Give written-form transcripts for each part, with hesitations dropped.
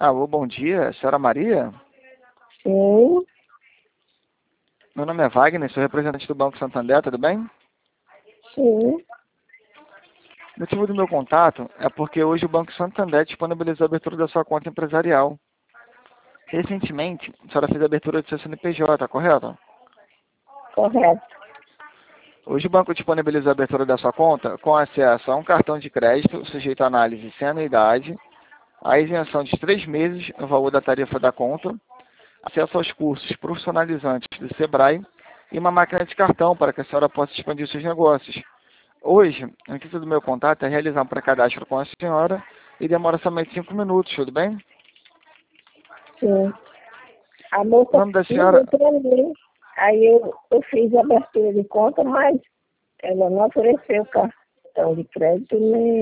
Alô, bom dia, senhora Maria? Sim, Meu nome é Wagner, sou representante do Banco Santander, tudo bem? sim, O motivo do meu contato é porque hoje o Banco Santander disponibilizou a abertura da sua conta empresarial. Recentemente, a senhora fez a abertura do seu CNPJ, correto? correto. Hoje o banco disponibilizou a abertura da sua conta com acesso a um cartão de crédito sujeito à análise sem anuidade, a isenção de 3 meses no valor da tarifa da conta, acesso aos cursos profissionalizantes do Sebrae e uma máquina de cartão para que a senhora possa expandir seus negócios. Hoje, o intuito do meu contato é realizar um pré-cadastro com a senhora e demora somente 5 minutos, tudo bem? Sim. A O moça nome da ligou senhora... para mim, aí eu fiz a abertura de conta, mas ela não ofereceu cartão de crédito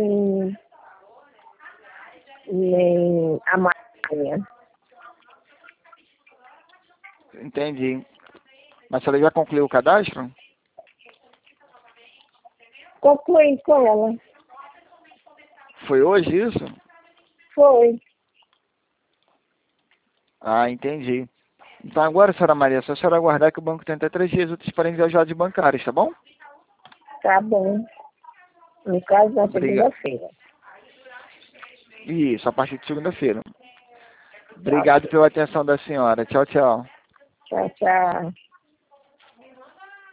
nem a máquina. Entendi. Mas a senhora já concluiu o cadastro? Concluí com ela. Foi hoje isso? Foi. Ah, entendi. Então agora, senhora Maria, é só a senhora aguardar que o banco tem até 3 dias úteis para enviar os dados bancários, tá bom? Tá bom. No caso, na Obrigado. segunda-feira. Isso, a partir de segunda-feira. Tá Obrigado ok. pela atenção da senhora. Tchau, tchau. Tchau, tchau.